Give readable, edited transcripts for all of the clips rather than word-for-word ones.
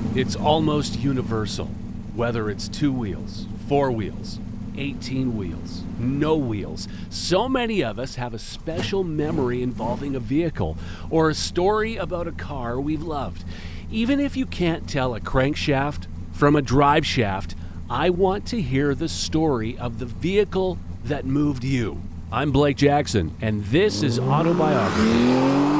It's almost universal, whether it's 2 wheels, 4 wheels, 18 wheels, no wheels. So many of us have a special memory involving a vehicle or a story about a car we've loved. Even if you can't tell a crankshaft from a drive shaft, I want to hear the story of the vehicle that moved you. I'm Blake Jackson, and this is Autobiography.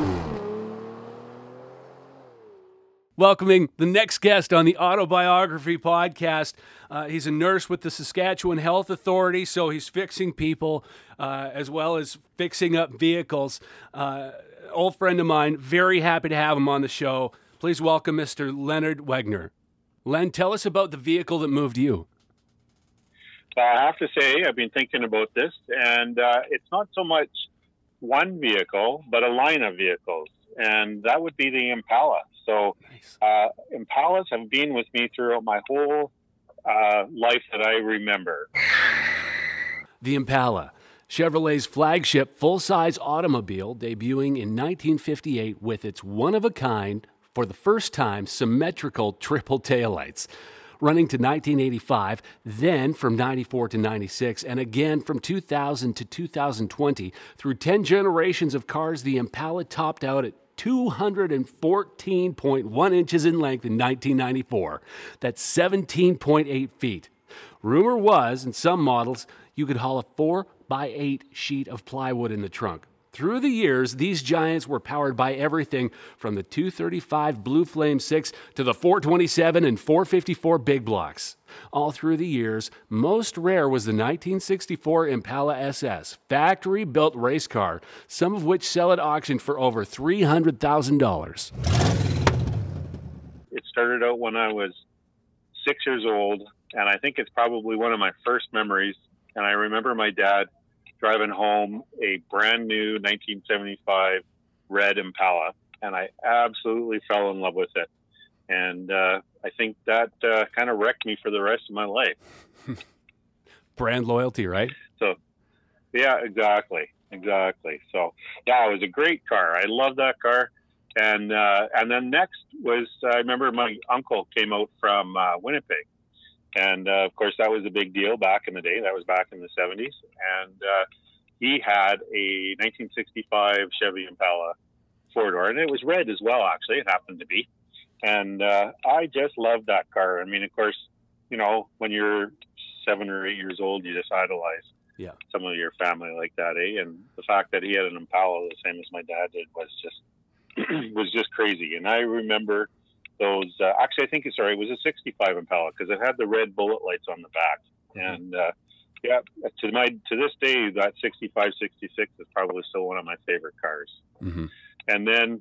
Welcoming the next guest on the Autobiography podcast. He's a nurse with the Saskatchewan Health Authority, so he's fixing people as well as fixing up vehicles. Old friend of mine, very happy to have him on the show. Please welcome Mr. Leonard Wegner. Len, tell us about the vehicle that moved you. I have to say, I've been thinking about this, and it's not so much one vehicle, but a line of vehicles, and that would be the Impala. So Nice. Impalas have been with me throughout my whole life that I remember. The Impala, Chevrolet's flagship full-size automobile, debuting in 1958 with its one-of-a-kind, for the first time, symmetrical triple taillights. Running to 1985, then from 94 to 96, and again from 2000 to 2020. Through 10 generations of cars, the Impala topped out at 214.1 inches in length in 1994. That's 17.8 feet. Rumor was, in some models, you could haul a 4x8 sheet of plywood in the trunk. Through the years, these giants were powered by everything from the 235 Blue Flame 6 to the 427 and 454 big blocks. All through the years, most rare was the 1964 Impala SS, factory-built race car, some of which sell at auction for over $300,000. It started out when I was 6 years old, and I think it's probably one of my first memories. And I remember my dad driving home a brand new 1975 red Impala, and I absolutely fell in love with it. And I think that kind of wrecked me for the rest of my life. Brand loyalty, right? So, yeah, exactly. So, yeah, it was a great car. I love that car. And then next was, I remember my uncle came out from Winnipeg. And, of course, that was a big deal back in the day. That was back in the 70s. And he had a 1965 Chevy Impala four-door. And it was red as well, actually. It happened to be. And I just loved that car. I mean, of course, you know, when you're 7 or 8 years old, you just idolize some of your family like that, eh? And the fact that he had an Impala the same as my dad did was just crazy. And I remember those, actually, I think it was a 65 Impala because it had the red bullet lights on the back. And to this day, that 65, 66 is probably still one of my favorite cars. Mm-hmm. And then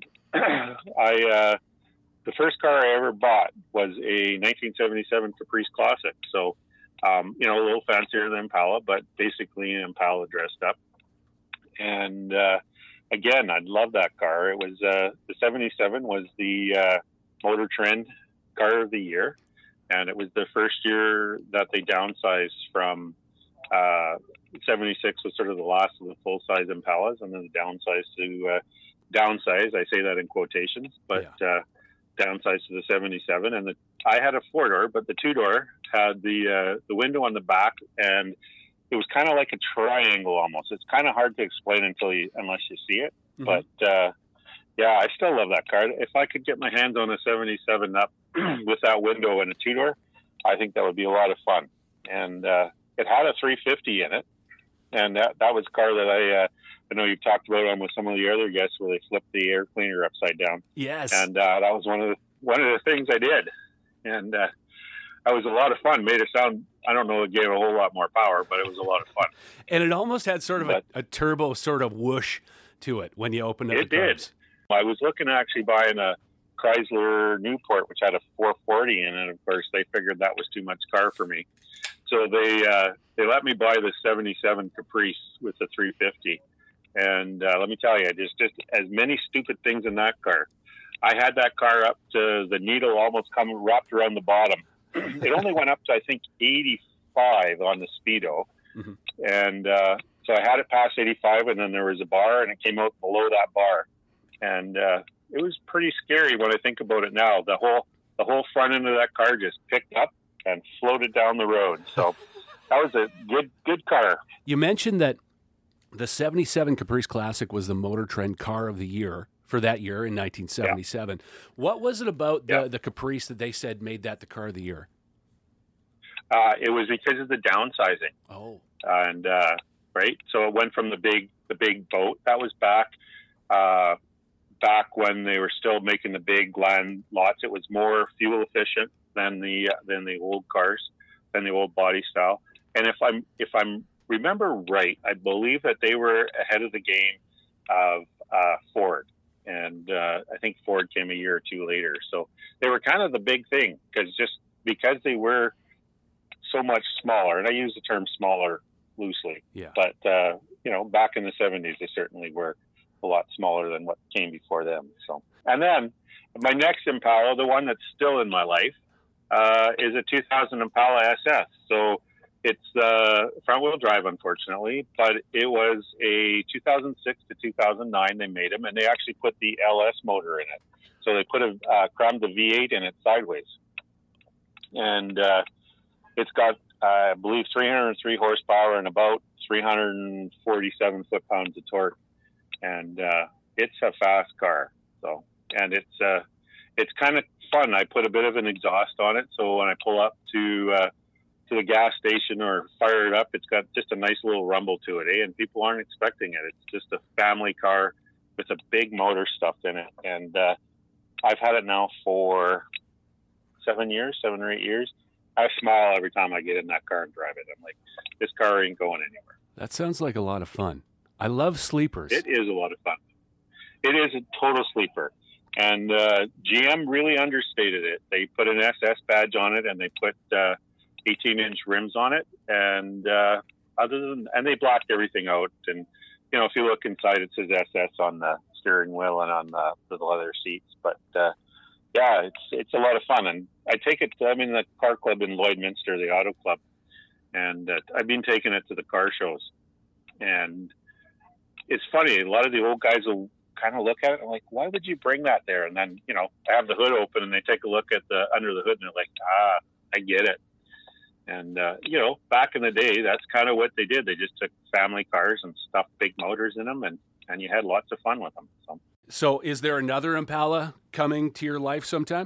the first car I ever bought was a 1977 Caprice Classic. So, a little fancier than Impala, but basically an Impala dressed up. And again, I love that car. It was the 77 was the Motor Trend Car of the Year, and it was the first year that they downsized from 76 was sort of the last of the full-size Impalas, and then downsized to downsize. I say that in quotations, but downsized to the 77. And I had a four-door, but the two-door had the window on the back, and it was kind of like a triangle almost. It's kind of hard to explain unless you see it. Mm-hmm. But I still love that car. If I could get my hands on a 77 up with that window and a two-door, I think that would be a lot of fun. And it had a 350 in it, and that was a car that I know you've talked about on with some of the other guests where they flipped the air cleaner upside down. Yes. And that was one of the things I did, and that was a lot of fun. Made it sound, I don't know, it gave a whole lot more power, but it was a lot of fun. And it almost had sort of a turbo sort of whoosh to it when you opened up the carbs. It did. I was looking at actually buying a Chrysler Newport, which had a 440 in it. Of course, they figured that was too much car for me. So they let me buy the 77 Caprice with the 350. And let me tell you, there's just as many stupid things in that car. I had that car up to the needle almost wrapped around the bottom. It only went up to, I think, 85 on the Speedo. Mm-hmm. And so I had it past 85, and then there was a bar, and it came out below that bar. And it was pretty scary when I think about it now. The the whole front end of that car just picked up and floated down the road. So that was a good car. You mentioned that the 77 Caprice Classic was the Motor Trend Car of the Year for that year in 1977. Yeah. What was it about the Caprice that they said made that the car of the year? It was because of the downsizing. Oh. And, right. So it went from the big boat. That was back when they were still making the big land lots. It was more fuel efficient than the old cars, than the old body style. And if I'm remember right, I believe that they were ahead of the game of Ford. And I think Ford came a year or two later. So they were kind of the big thing because they were so much smaller. And I use the term smaller loosely. Yeah. But, back in the 70s, they certainly were a lot smaller than what came before them. So, and then my next Impala, the one that's still in my life, is a 2000 Impala SS. So it's front wheel drive, unfortunately, but it was a 2006 to 2009. They made them, and they actually put the LS motor in it. So they crammed the V8 in it sideways, and it's got, I believe, 303 horsepower and about 347 foot-pounds of torque. And it's a fast car. So, and it's kind of fun. I put a bit of an exhaust on it, so when I pull up to the gas station or fire it up, it's got just a nice little rumble to it, and people aren't expecting it. It's just a family car with a big motor stuffed in it. And I've had it now for 7 or 8 years. I smile every time I get in that car and drive it. I'm like, this car ain't going anywhere. That sounds like a lot of fun. I love sleepers. It is a lot of fun. It is a total sleeper. And GM really understated it. They put an SS badge on it, and they put 18-inch rims on it. And and they blocked everything out. And, if you look inside, it says SS on the steering wheel and on the leather seats. But, it's a lot of fun. And I take it, I'm in the car club in Lloydminster, the auto club. And I've been taking it to the car shows. And it's funny, a lot of the old guys will kind of look at it and like, why would you bring that there? And then, I have the hood open and they take a look at the under the hood and they're like, I get it. And, back in the day, that's kind of what they did. They just took family cars and stuffed big motors in them, and you had lots of fun with them. So is there another Impala coming to your life sometime?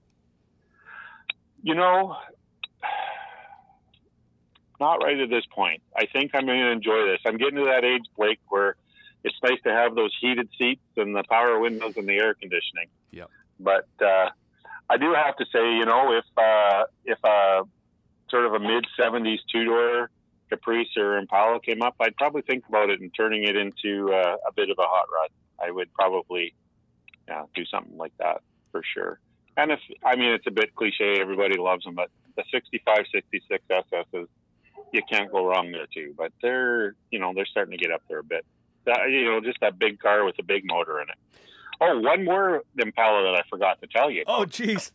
Not right at this point. I think I'm going to enjoy this. I'm getting to that age, Blake, where it's nice to have those heated seats and the power windows and the air conditioning. Yeah. But I do have to say, if sort of a mid-70s two-door Caprice or Impala came up, I'd probably think about it and turning it into a bit of a hot rod. I would probably do something like that for sure. And it's a bit cliche, everybody loves them, but the 65, 66 SSs, you can't go wrong there too. But they're starting to get up there a bit. Just that big car with a big motor in it. Oh, one more Impala that I forgot to tell you. Oh, geez.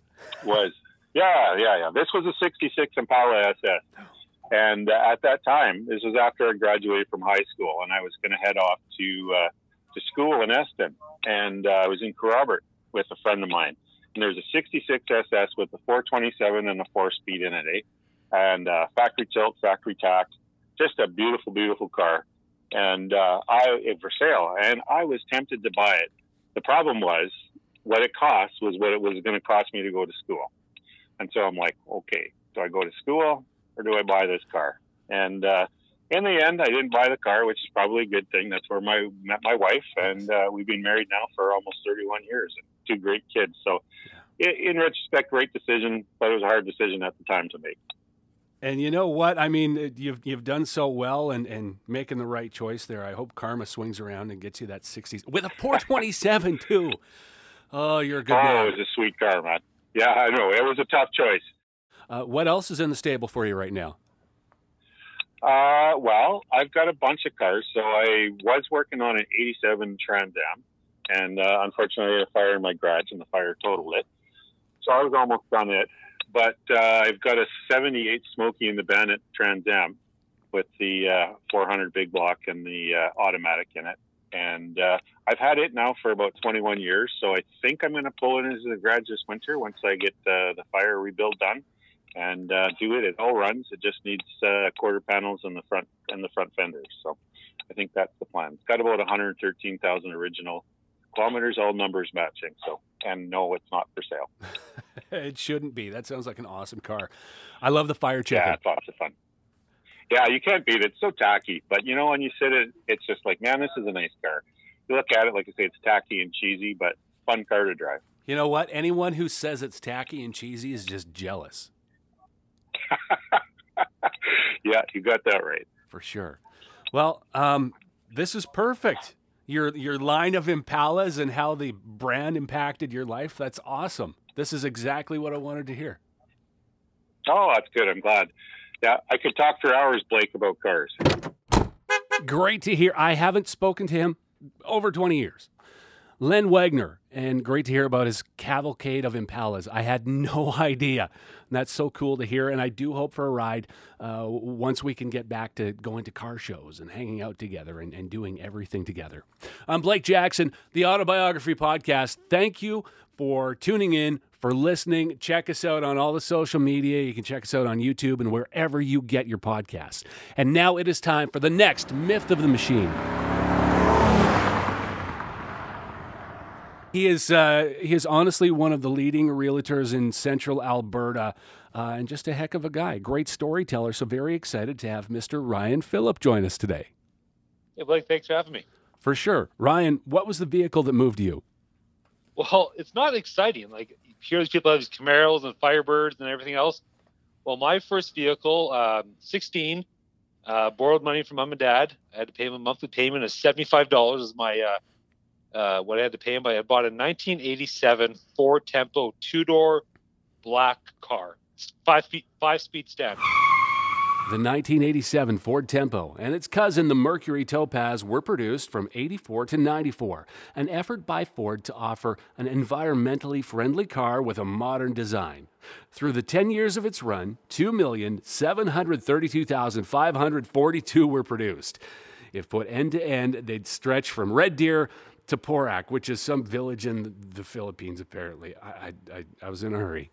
This was a 66 Impala SS. And at that time, this was after I graduated from high school, and I was going to head off to school in Eston. And I was in Kerrobert with a friend of mine. And there's a 66 SS with a 427 and a 4-speed in it, and factory tilt, factory tack, just a beautiful, beautiful car. And it for sale, and I was tempted to buy it. The problem was what it cost was what it was going to cost me to go to school. And so I'm like, okay, do I go to school or do I buy this car? And in the end, I didn't buy the car, which is probably a good thing. That's where I met my wife, and we've been married now for almost 31 years and 2 great kids. So in retrospect, great decision, but it was a hard decision at the time to make. And you know what? I mean, you've done so well and making the right choice there. I hope karma swings around and gets you that 60s with a 427 too. Oh, you're a good man. It was a sweet car, man. Yeah, I know. It was a tough choice. What else is in the stable for you right now? Well, I've got a bunch of cars. So I was working on an 87 Trans Am, and unfortunately, a fire in my garage, and the fire totaled it. So I was almost done it. But I've got a 78 Smokey and the Bandit Trans Am with the 400 big block and the automatic in it. And I've had it now for about 21 years, so I think I'm going to pull it into the garage this winter once I get the fire rebuild done and do it. It all runs. It just needs quarter panels in the front fenders. So I think that's the plan. It's got about 113,000 original kilometers, all numbers matching. So, and no, it's not for sale. It shouldn't be. That sounds like an awesome car. I love the Fire Chicken. Yeah, it's lots of fun. Yeah, you can't beat it. It's so tacky. But, you know, when you sit it, it's just like, man, this is a nice car. You look at it, like I say, it's tacky and cheesy, but fun car to drive. You know what? Anyone who says it's tacky and cheesy is just jealous. Yeah, you got that right. For sure. Well, this is perfect. Your line of Impalas and how the brand impacted your life, that's awesome. This is exactly what I wanted to hear. Oh, that's good. I'm glad. Yeah, I could talk for hours, Blake, about cars. Great to hear. I haven't spoken to him over 20 years. Len Wagner, and great to hear about his cavalcade of Impalas. I had no idea. And that's so cool to hear, and I do hope for a ride once we can get back to going to car shows and hanging out together and doing everything together. I'm Blake Jackson, the Autobiography Podcast. Thank you for tuning in, for listening. Check us out on all the social media. You can check us out on YouTube and wherever you get your podcasts. And now it is time for the next Myth of the Machine. He is honestly one of the leading realtors in central Alberta, and just a heck of a guy. Great storyteller, so very excited to have Mr. Ryan Phillip join us today. Hey, Blake, thanks for having me. For sure. Ryan, what was the vehicle that moved you? Well, it's not exciting. Like, you hear these people have these Camaros and Firebirds and everything else. Well, my first vehicle, 16, borrowed money from mom and dad. I had to pay my monthly payment of $75 as my what I had to pay him. But I bought a 1987 Ford Tempo 2-door black car. It's 5-speed standard. The 1987 Ford Tempo and its cousin, the Mercury Topaz, were produced from 84 to 94, an effort by Ford to offer an environmentally friendly car with a modern design. Through the 10 years of its run, 2,732,542 were produced. If put end to end, they'd stretch from Red Deer to Porac, which is some village in the Philippines, apparently. I was in a hurry.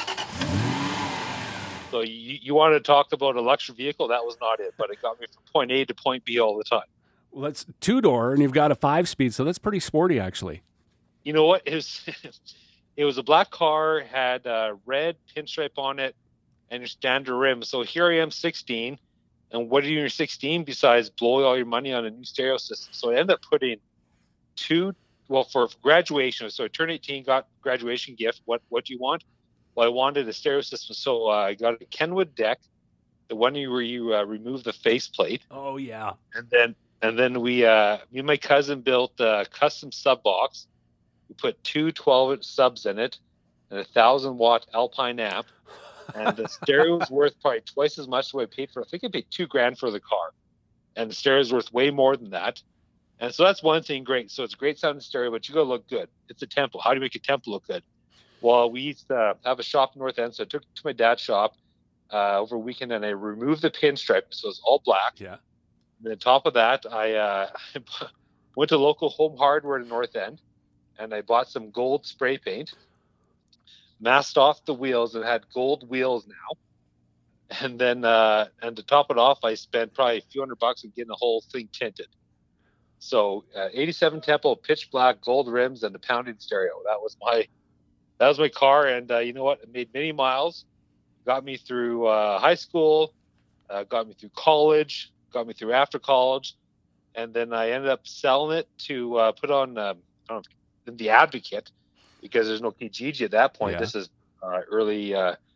So you wanted to talk about a luxury vehicle? That was not it, but it got me from point A to point B all the time. Well, that's 2-door, and you've got a 5-speed, so that's pretty sporty, actually. You know what? It was a black car, had a red pinstripe on it, and your standard rim. So here I am, 16, and what are you in your 16 besides blowing all your money on a new stereo system? So I ended up putting for graduation. So I turned 18, got graduation gift. What do you want? Well, I wanted a stereo system, so I got a Kenwood deck, the one where you remove the faceplate. Oh yeah. And then me and my cousin built a custom sub box. We put two 12-inch subs in it, and a 1,000-watt Alpine amp, and the stereo was worth probably twice as much as what I paid for. I think I paid $2,000 for the car, and the stereo is worth way more than that. And so that's one thing. Great. So it's a great sounding stereo, but you got to look good. It's a Tempo. How do you make a Tempo look good? Well, we used to have a shop in North End, so I took it to my dad's shop over a weekend, and I removed the pinstripe, so it's all black. Yeah. And on top of that, I went to local Home Hardware in North End, and I bought some gold spray paint, masked off the wheels, and had gold wheels now. And then, and to top it off, I spent probably a few $100 on getting the whole thing tinted. So 87 Tempo, pitch black, gold rims, and the pounding stereo. That was my car, and you know what? It made many miles, got me through high school, got me through college, got me through after college, and then I ended up selling it to put on the Advocate, because there's no Kijiji at that point. Yeah. This is early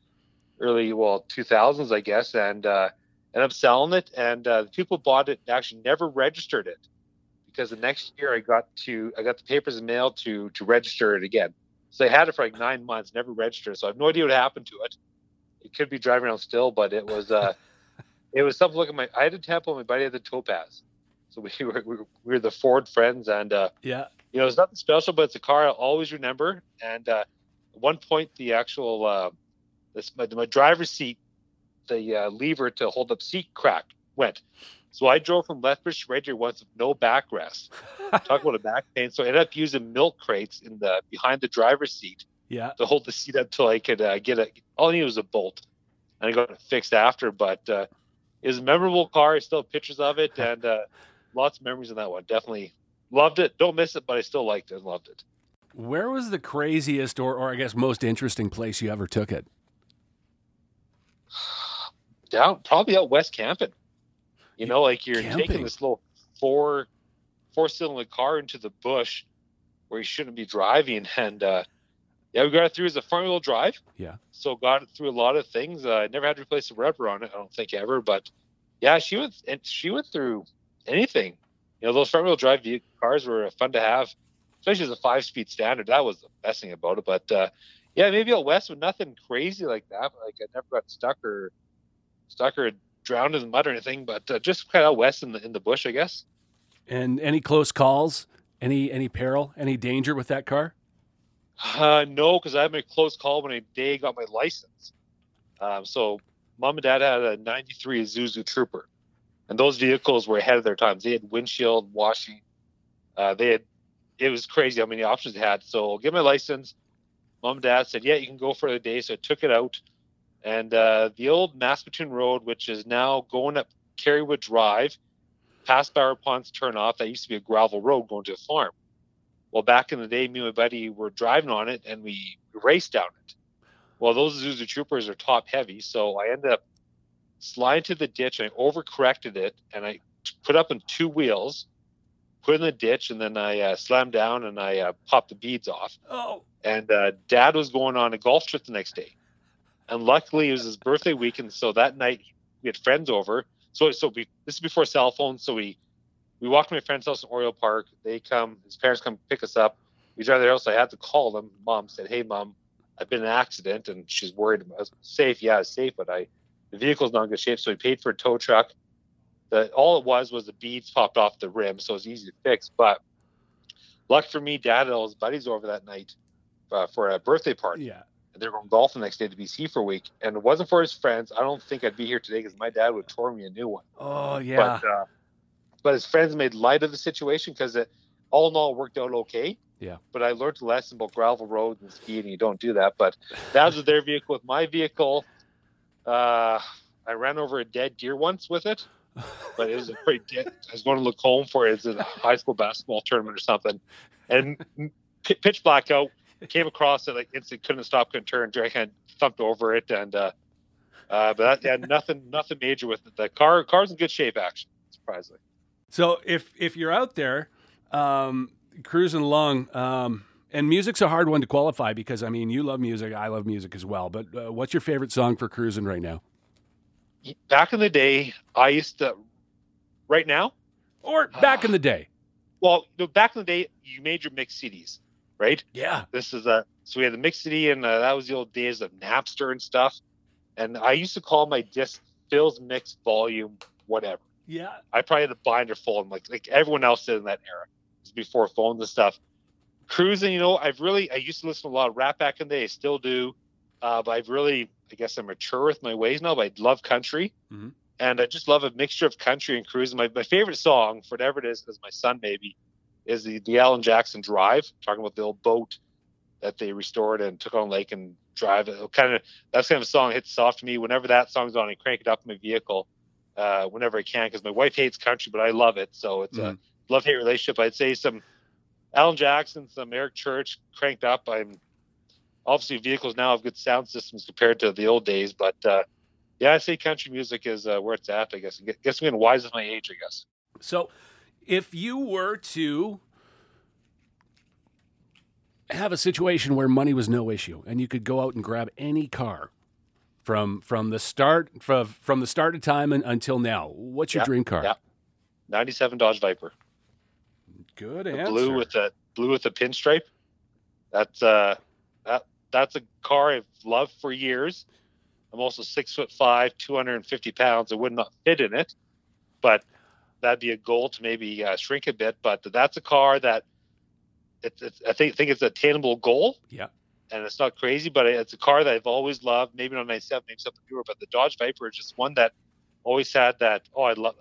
2000s, I guess, and ended up selling it, and the people bought it actually never registered it, because the next year I got the papers in the mail to register it again. So I had it for like 9 months, never registered. So I have no idea what happened to it. It could be driving around still, but it was something. Look at I had a Tempo, my buddy had the Topaz. So we were the Ford friends, and yeah, you know, it's nothing special, but it's a car I'll always remember. And at one point, the actual my driver's seat, the lever to hold up seat went, So I drove from Lethbridge to Red Deer once with no backrest. Talk about a back pain. So I ended up using milk crates behind the driver's seat Yeah. to hold the seat up till I could all I needed was a bolt. And I got it fixed after. But it was a memorable car. I still have pictures of it, and lots of memories on that one. Definitely loved it. Don't miss it, but I still liked it and loved it. Where was the craziest or I guess most interesting place you ever took it? Probably out west camping. You know, like you're Camping? taking this little four-cylinder car into the bush where you shouldn't be driving. And we got it through as a front-wheel drive. Yeah. So got it through a lot of things. I never had to replace a rubber on it, I don't think ever. But yeah, she went through anything. You know, those front-wheel drive cars were fun to have, especially as a 5-speed standard. That was the best thing about it. But yeah, maybe out west with nothing crazy like that. Like I never got stuck or drowned in the mud or anything, but just kind of out west in the bush, I guess. And any close calls? Any peril? Any danger with that car? No, because I had my close call when I got my license. So mom and dad had a 93 Isuzu Trooper, and those vehicles were ahead of their times. They had windshield washing. It was crazy how many options they had. So I'll get my license. Mom and dad said, yeah, you can go for the day. So I took it out. And the old Maskatoon Road, which is now going up Kerrywood Drive, past Bower Ponds turnoff, that used to be a gravel road going to a farm. Well, back in the day, me and my buddy were driving on it, and we raced down it. Well, those Isuzu Troopers are top heavy, so I ended up sliding to the ditch, and I overcorrected it, and I put up on 2 wheels, put in the ditch, and then I slammed down, and I popped the beads off. Oh. And Dad was going on a golf trip the next day. And luckily, it was his birthday weekend, so that night we had friends over. So this is before cell phones, so we walked to my friend's house in Oriole Park. His parents come pick us up. We drive to their house. I had to call them. Mom said, "Hey, Mom, I've been in an accident," and she's worried. I was safe, yeah, it's safe, but the vehicle's not in good shape. So we paid for a tow truck. All it was the beads popped off the rim, so it was easy to fix. But lucky for me, Dad had all his buddies over that night for a birthday party. Yeah. And they're going golf the next day to BC for a week. And it wasn't for his friends. I don't think I'd be here today because my dad would have torn me a new one. Oh, yeah. But his friends made light of the situation because it all in all worked out okay. Yeah. But I learned a lesson about gravel roads and speed, and you don't do that. But that was with their vehicle. With my vehicle, I ran over a dead deer once with it. But it was a pretty dead. I was going to look home for it. It was a high school basketball tournament or something. And pitch black out. Came across it, like instant, couldn't stop, couldn't turn. I kind of thumped over it, and but nothing major with it. The car's in good shape, actually, surprisingly. So if you're out there cruising along, and music's a hard one to qualify because I mean you love music, I love music as well. But what's your favorite song for cruising right now? Back in the day, I used to. Right now, or back in the day? Well, back in the day, you made your mix CDs. Right? Yeah. This is so we had the mix CD, and that was the old days of Napster and stuff. And I used to call my disc Phil's Mix Volume whatever. Yeah. I probably had a binder full of them, like everyone else did in that era. It was before phones and stuff. Cruising, I used to listen to a lot of rap back in the day. I still do. But I guess I'm mature with my ways now, but I love country. Mm-hmm. And I just love a mixture of country and cruising. My favorite song, for whatever it is, because my son maybe, is the Alan Jackson Drive, talking about the old boat that they restored and took on lake and drive. That's kind of a song that hits soft to me. Whenever that song's on, I crank it up in my vehicle whenever I can, because my wife hates country, but I love it. So it's a love-hate relationship. I'd say some Alan Jackson, some Eric Church cranked up. I'm obviously vehicles now have good sound systems compared to the old days, but yeah, I say country music is where it's at, I guess. I guess I'm getting wise with my age, I guess. So if you were to have a situation where money was no issue and you could go out and grab any car from the start of time until now, what's your dream car? Yeah. 97 Dodge Viper. Good answer. Blue with the pinstripe. That's a car I've loved for years. I'm also 6'5", 250 pounds. I would not fit in it, but that'd be a goal to maybe shrink a bit. But that's a car that I think it's an attainable goal. Yeah. And it's not crazy, but it's a car that I've always loved. Maybe not 97, maybe something newer, but the Dodge Viper is just one that always had that. Oh, I have a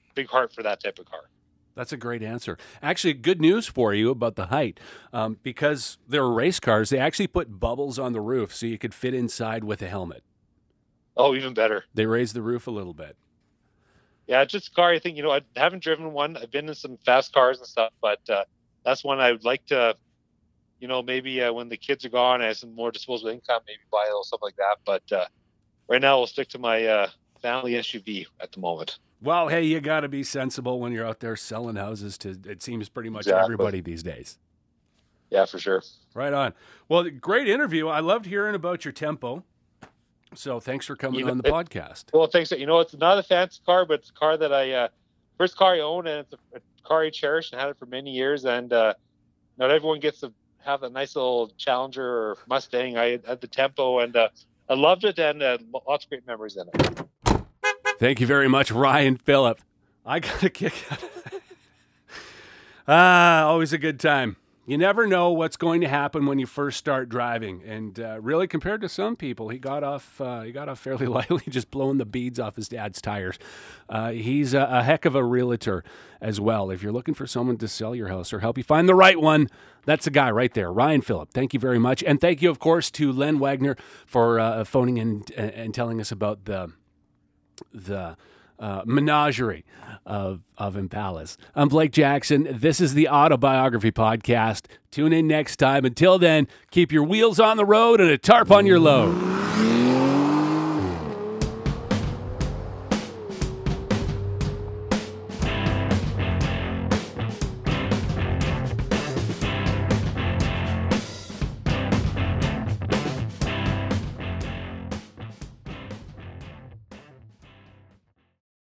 big heart for that type of car. That's a great answer. Actually, good news for you about the height. Because they're race cars, they actually put bubbles on the roof so you could fit inside with a helmet. Oh, even better. They raised the roof a little bit. Yeah, just a car. I think, I haven't driven one. I've been in some fast cars and stuff, but that's one I would like to, maybe when the kids are gone, I have some more disposable income, maybe buy a little stuff like that. But right now, we'll stick to my family SUV at the moment. Well, hey, you got to be sensible when you're out there selling houses to, it seems, pretty much Exactly. everybody these days. Yeah, for sure. Right on. Well, great interview. I loved hearing about your Tempo. So thanks for coming on the podcast. Well, thanks. It's not a fancy car, but it's a car that first car I owned, and it's a car I cherished and had it for many years. And not everyone gets to have a nice little Challenger or Mustang. I had the Tempo, and I loved it, and lots of great memories in it. Thank you very much, Ryan Phillip. I got a kick out of that. Always a good time. You never know what's going to happen when you first start driving. And really, compared to some people, he got off fairly lightly, just blowing the beads off his dad's tires. He's a heck of a realtor as well. If you're looking for someone to sell your house or help you find the right one, that's the guy right there, Ryan Phillip. Thank you very much. And thank you, of course, to Len Wagner for phoning in and telling us about the menagerie of Impalas. I'm Blake Jackson. This is the Autobiography Podcast. Tune in next time. Until then, keep your wheels on the road and a tarp on your load.